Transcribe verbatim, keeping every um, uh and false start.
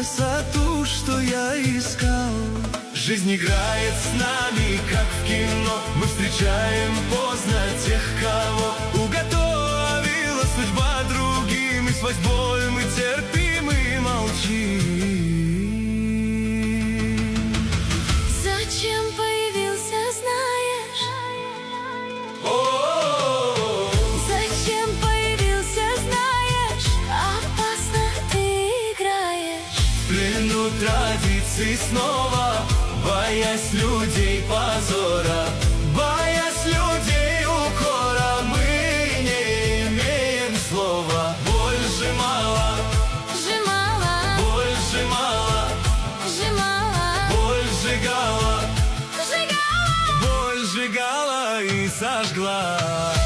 красоту, что я искал. Жизнь играет с нами, как в кино. Мы встречаем поздно тех, кого уготовила судьба другим. И сквозь боль мы терпим и молчим. Зачем появился, знаешь? О-о-о-о. Зачем появился, знаешь? Опасно ты играешь. В плену традиций снова, боясь людей позора, боясь людей укора, мы не имеем слова. Боль сжимала, Сжимала, боль сжимала, сжимала, боль сжигала, сжигала. боль сжигала и сожгла.